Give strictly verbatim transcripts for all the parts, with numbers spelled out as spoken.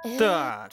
Так.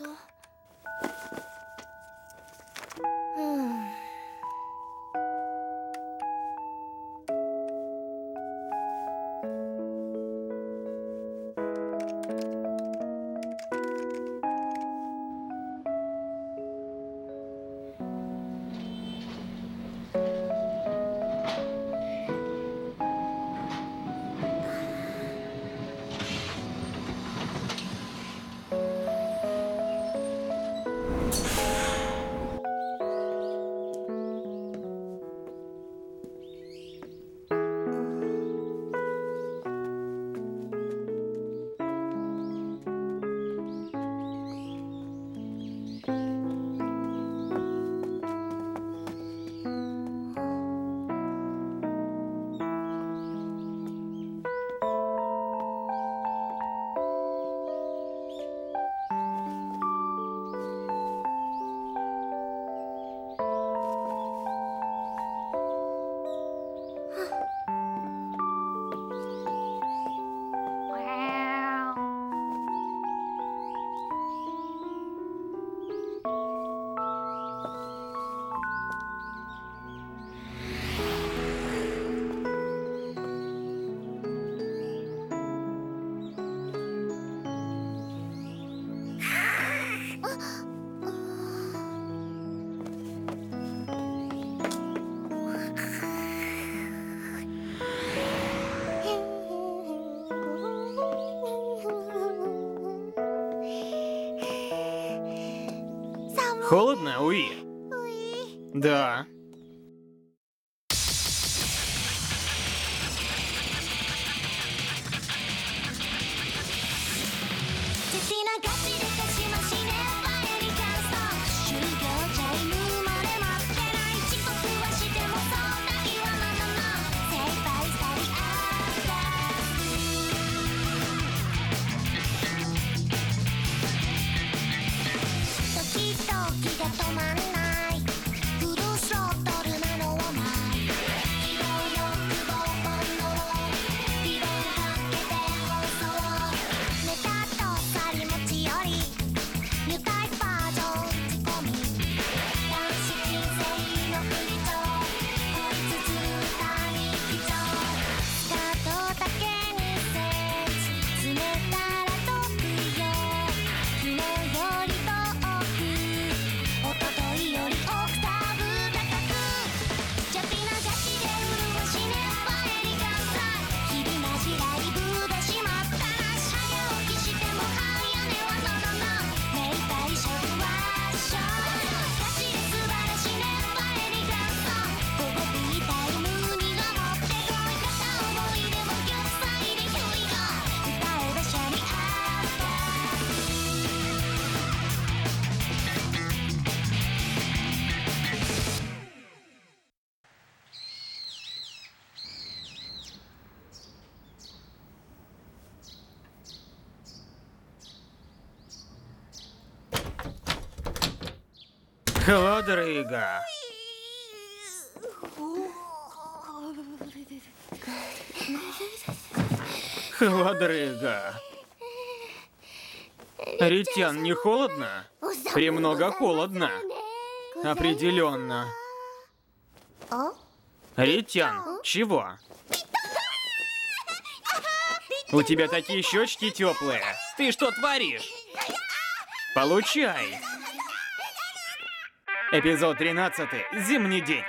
Холодно, Уи? Да. Холодрыга. Холодрыга. Ритян, не холодно? Премного холодно. Определенно. Ритян, чего? У тебя такие щечки теплые. Ты что творишь? Получай. Эпизод тринадцатый. Зимний день.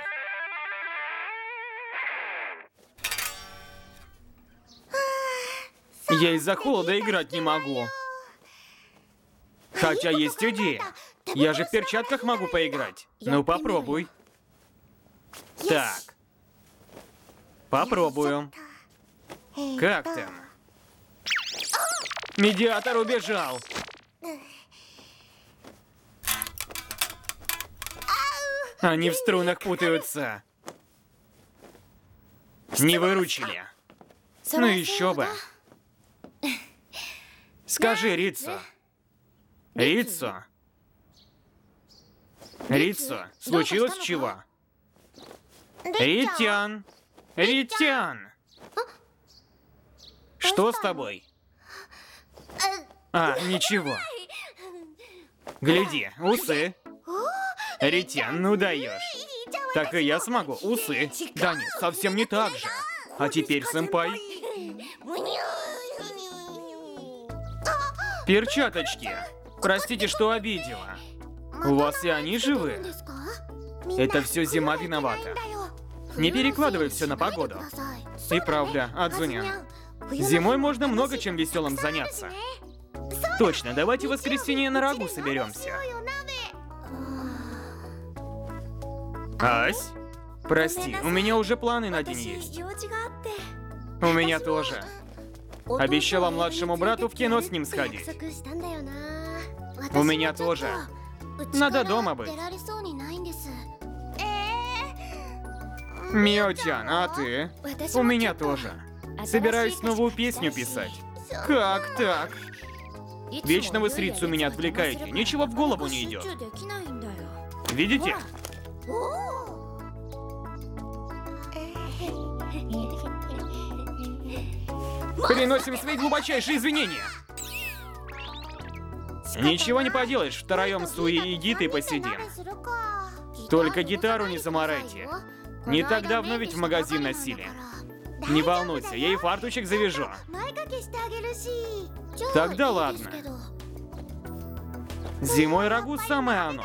Я из-за холода играть не могу. Хотя есть идея. Я же в перчатках могу поиграть. Ну попробуй. Так. Попробую. Как там? Медиатор убежал. Они в струнах путаются. Не выручили. Ну еще бы. Скажи, Рицу. Рицу. Рицу, случилось чего? Ритян. Ритян. Что с тобой? А, ничего. Гляди, усы. Ритян, ну даешь. Так и я смогу. Усы. Да нет, совсем не так же. А теперь, сэмпай. Перчаточки. Простите, что обидела. У вас и они живы? Это все зима виновата. Не перекладывай все на погоду. И правда, Адзуня. Зимой можно много чем веселым заняться. Точно, давайте в воскресенье на рагу соберемся. Ась? Прости, у меня уже планы на день есть. У меня тоже. Обещала младшему брату в кино с ним сходить. У меня тоже. Надо дома быть. Мио-чан, а ты? У меня тоже. Собираюсь новую песню писать. Как так? Вечно вы с Рицу меня отвлекаете. Ничего в голову не идет. Видите? Приносим свои глубочайшие извинения. Ничего не поделаешь, втроем с Уи и Гитой посидим. Только гитару не заморайте. Не так давно ведь в магазин носили. Не волнуйся, я и фартучек завяжу. Тогда ладно. Зимой рагу самое оно.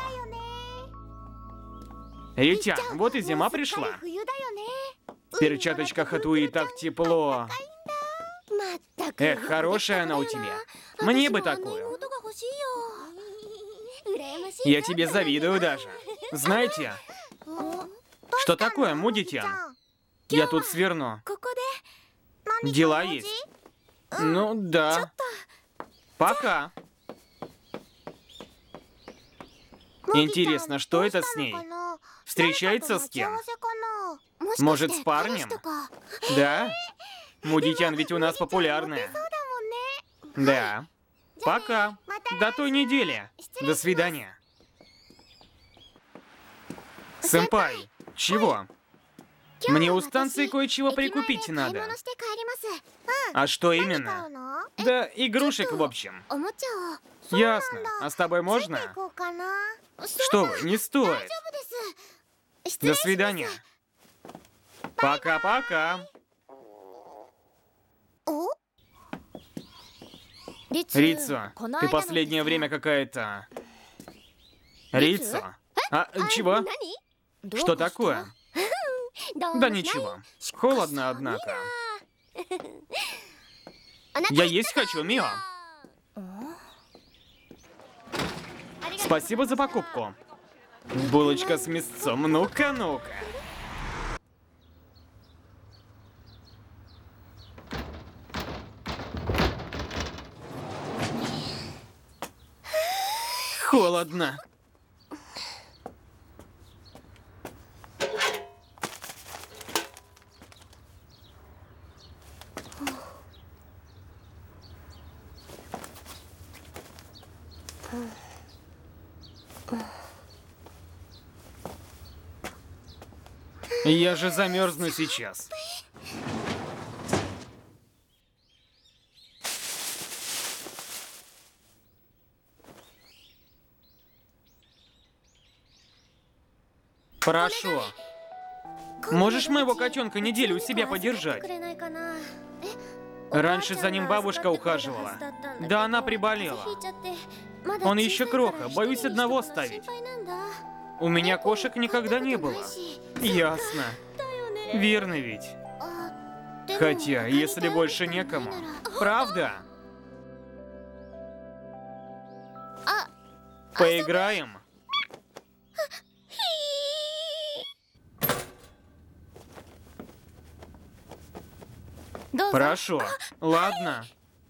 Ритян, вот и зима пришла. В перчаточках от Уи так тепло. Эх, хорошая она у тебя. Мне бы такую. Я тебе завидую даже. Знаете, что такое, Мудитян? Я тут сверну. Дела есть? Ну да. Пока. Интересно, что это с ней? Встречается с кем? Может, с парнем? Да? Мудитян ведь у нас популярная. Да. Пока. До той недели. До свидания. Сэмпай, чего? Мне у станции кое-чего прикупить надо. А что именно? Да, игрушек в общем. Ясно. А с тобой можно? Что вы, не стоит. До свидания. Пока-пока. Рицу, ты последнее время какая-то... Рицу? А, чего? Что такое? Да ничего. Холодно, однако. Я есть хочу, Мио. Спасибо за покупку. Булочка с мясцом, ну-ка, ну-ка. Холодно. Я же замерзну сейчас. Прошу. Можешь моего котенка неделю у себя подержать? Раньше за ним бабушка ухаживала. Да она приболела. Он еще кроха, боюсь одного оставить. У меня кошек никогда не было. Ясно. Верно ведь. Хотя, если больше некому. Правда? Поиграем? Прошу. Ладно.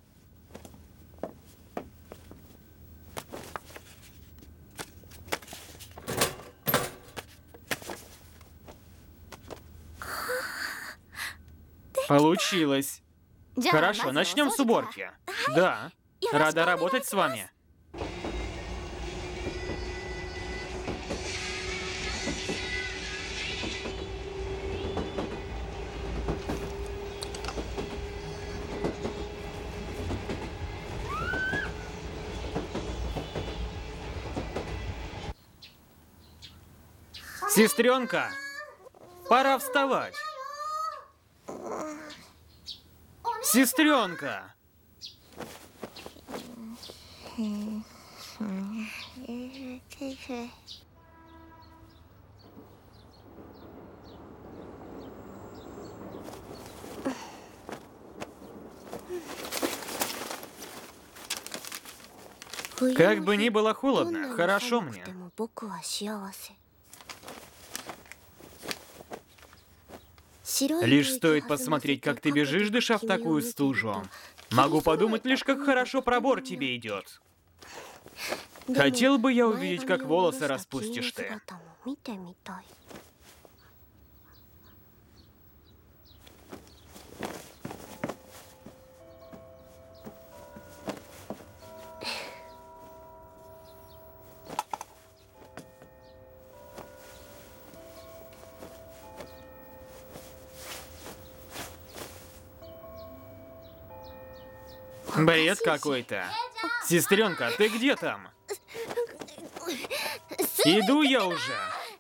Получилось. Хорошо, начнем с уборки. Да. Рада работать с вами. Сестренка, пора вставать. Сестренка. Как бы ни было холодно, хорошо мне. Лишь стоит посмотреть, как ты бежишь, дыша в такую стужу. Могу подумать лишь, как хорошо пробор тебе идет. Хотел бы я увидеть, как волосы распустишь ты. Бред какой-то. Сестренка, ты где там? Иду я уже.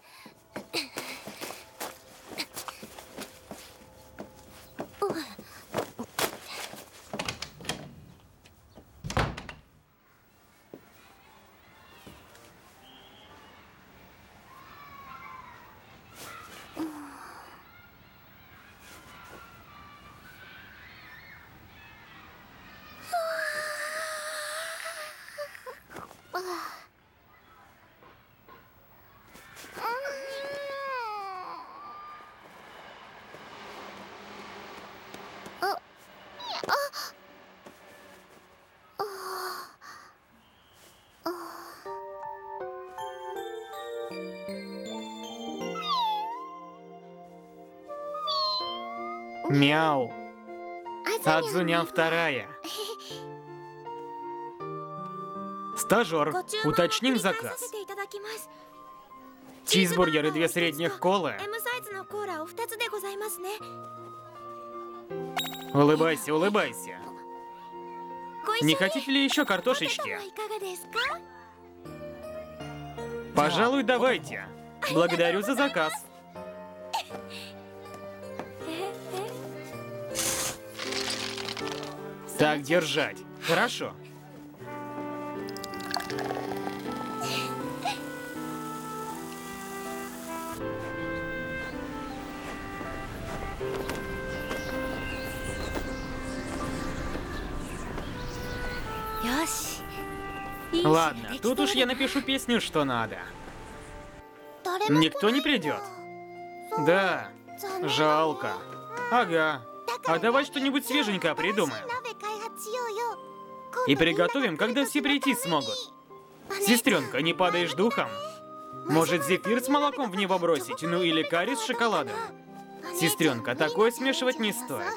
Мяу. Адзунян вторая. Стажер, уточним заказ. Чизбургер и две средних колы. Улыбайся, улыбайся. Не хотите ли еще картошечки? Пожалуй, давайте. Благодарю за заказ. Так держать. Хорошо. Ладно, тут уж я напишу песню, что надо. Никто не придет? Да, жалко. Ага. А давай что-нибудь свеженькое придумаем. И приготовим, когда все прийти смогут. Сестренка, не падаешь духом? Может, зефир с молоком в него бросить? Ну или карри с шоколадом? Сестренка, такое смешивать не стоит.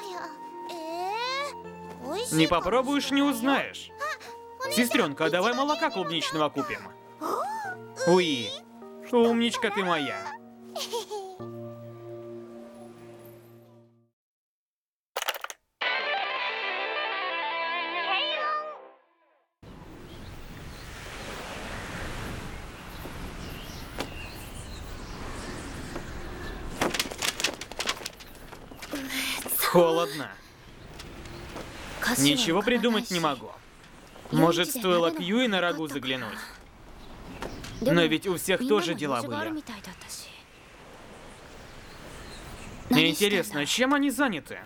Не попробуешь, не узнаешь. Сестренка, давай молока клубничного купим. Уи, умничка ты моя. Холодно. Ничего придумать не могу. Может, стоило к Юи на рагу заглянуть? Но ведь у всех тоже дела были. Интересно, чем они заняты?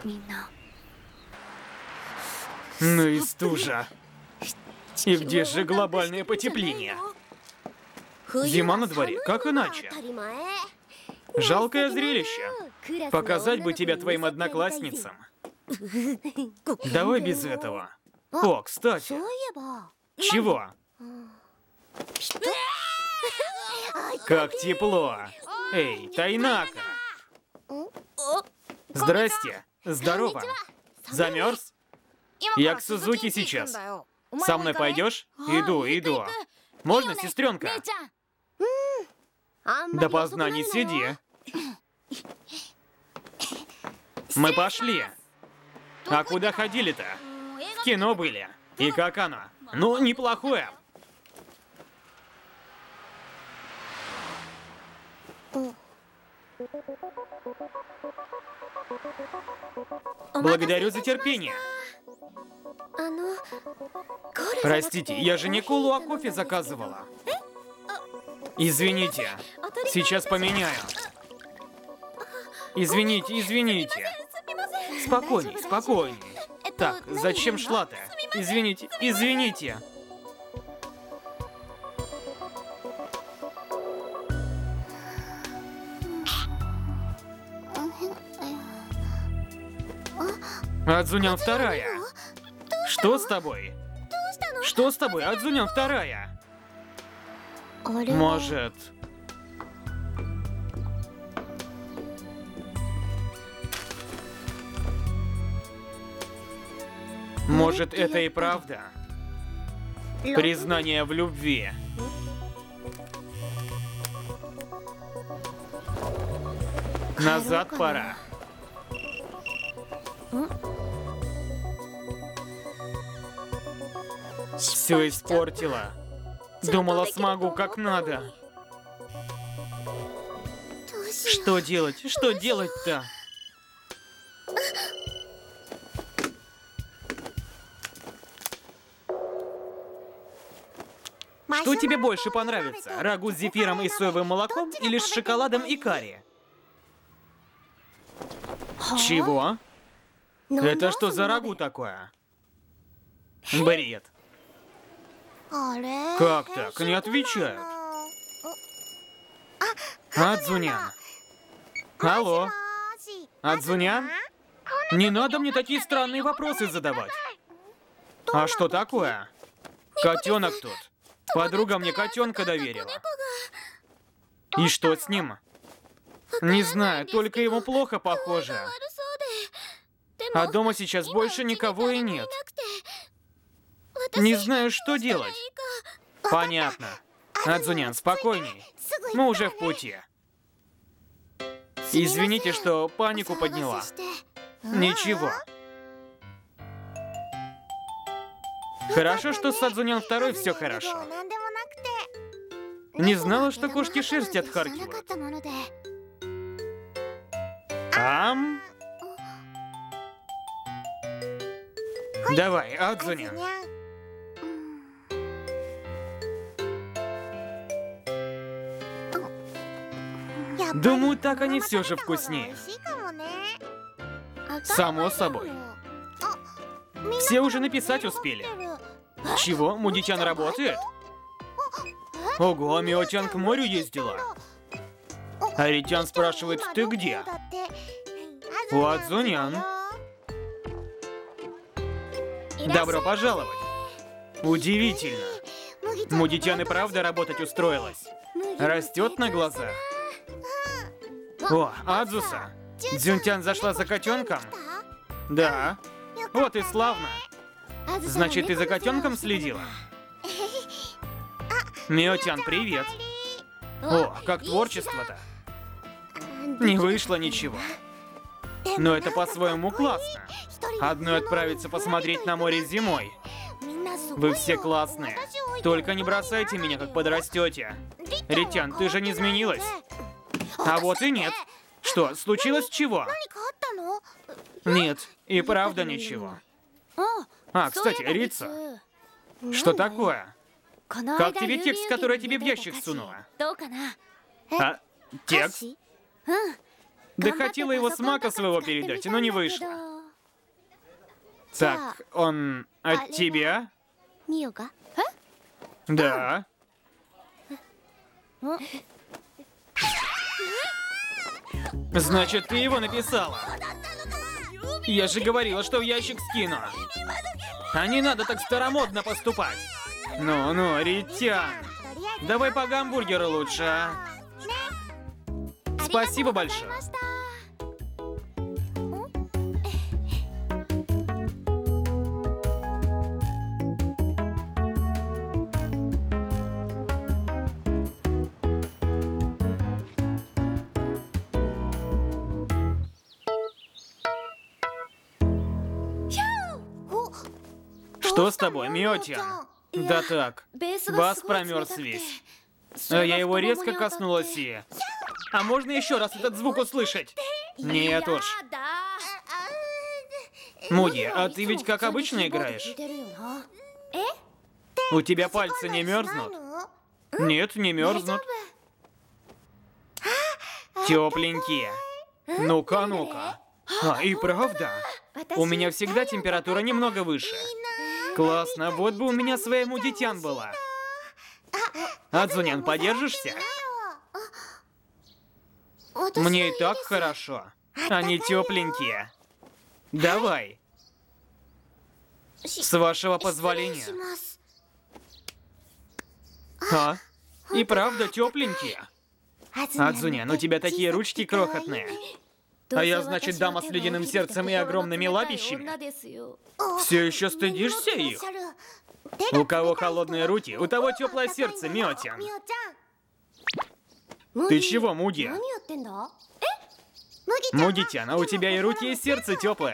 Ну и стужа. И где же глобальное потепление? Зима на дворе, как иначе? Жалкое зрелище. Показать бы тебя твоим одноклассницам. Давай без этого. О, кстати. Чего? Как тепло. Эй, Тайнака. Здрасте. Здорово. Замерз? Я к Сузуки сейчас. Со мной пойдешь? Иду, иду. Можно, сестренка? Допоздна не сиди. Мы пошли. А куда ходили-то? В кино были. И как оно? Ну, неплохое. Oh. Благодарю за терпение. Простите, я же не колу, а кофе заказывала. Извините, сейчас поменяю. Извините, извините. Спокойней, спокойней. Так, зачем шла-то? Извините, извините. Адзунян вторая. Что с тобой? Что с тобой, Адзунян вторая? Может... Может, это и правда? Признание в любви. Назад пора. Все испортила. Думала, смогу как надо. Что делать? Что делать-то? Что тебе больше понравится? Рагу с зефиром и соевым молоком или с шоколадом и карри? Чего? Это что за рагу такое? Бред. Как так? Не отвечают. Адзунян. Алло. Адзунян? Не надо мне такие странные вопросы задавать. А что такое? Котенок тут. Подруга мне котенка доверила. И что с ним? Не знаю, только ему плохо похоже. А дома сейчас больше никого и нет. Не знаю, что делать. Понятно. Адзунян, спокойней. Мы уже в пути. Извините, что панику подняла. Ничего. Хорошо, что с Адзунян второй все хорошо. Не знала, что кошки шерсть отхаркивают. Ам? Давай, Адзунян. Думаю, так они все же вкуснее. Само собой. Все уже написать успели. Чего? Мудичан работает? Ого, Миотян к морю ездила. А Ритян спрашивает, ты где? У Адзунян. Добро пожаловать. Удивительно. Мудичан и правда работать устроилась. Растет на глазах. О, Адзуса. Дзюнтян зашла за котенком? Да. Вот и славно. Значит, ты за котенком следила? Миотян, привет. О, как творчество-то. Не вышло ничего. Но это по-своему классно. Одной отправиться посмотреть на море зимой. Вы все классные. Только не бросайте меня, как подрастете. Ритян, ты же не изменилась? А вот и нет. Что, случилось чего? Нет, и правда ничего. А, кстати, Рица. Что такое? Как тебе текст, который я тебе в ящик сунула? А, текст? Да хотела его с мака своего передать, но не вышло. Так, он от тебя? Да. Значит, ты его написала? Я же говорила, что в ящик скину. А не надо так старомодно поступать. Ну-ну, Ритян. Давай по гамбургеру лучше, а? Спасибо большое. Что с тобой, Миотян? Да так, бас промерз весь. А я его резко коснулась и... А можно еще раз этот звук услышать? Нет уж. Муди, а ты ведь как обычно играешь? У тебя пальцы не мерзнут? Нет, не мерзнут. Тепленькие. Ну-ка, ну-ка. А, и правда. У меня всегда температура немного выше. Классно, вот бы у меня своя мудитян была. Адзунян, подержишься? Мне и так хорошо. Они тепленькие. Давай. С вашего позволения. А? И правда тепленькие. Адзунян, у тебя такие ручки крохотные. А я, значит, дама с ледяным сердцем и огромными лапищами? Все еще стыдишься их? У кого холодные руки, у того теплое сердце, Миотян. Ты чего, Муди? Мудитян, а у тебя и руки, и сердце теплое.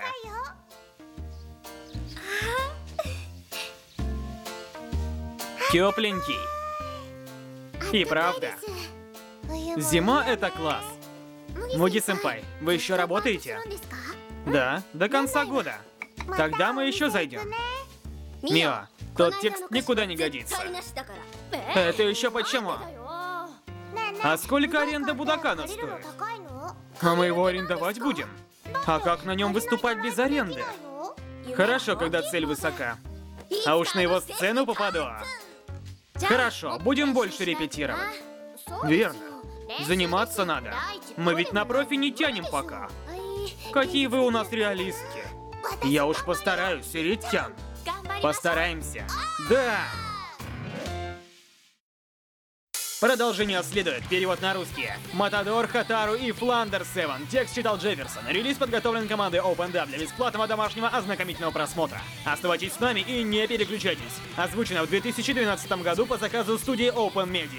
Тепленький. И правда. Зима — это класс. Муди-сэмпай, вы еще работаете? Да, до конца года. Тогда мы еще зайдем. Мио, тот текст никуда не годится. Это еще почему? А сколько аренда Будакана стоит? А мы его арендовать будем? А как на нем выступать без аренды? Хорошо, когда цель высока. А уж на его сцену попаду. Хорошо, будем больше репетировать. Верно. Заниматься надо. Мы ведь на профи не тянем пока. Какие вы у нас реалистки. Я уж постараюсь, Ритян. Постараемся. Да! Продолжение следует. Перевод на русский. Матадор, Хатару и Фландер Севен. Текст читал Джефферсон. Релиз подготовлен командой OpenDub для бесплатного домашнего ознакомительного просмотра. Оставайтесь с нами и не переключайтесь. Озвучено в две тысячи двенадцатом году по заказу студии Open Media.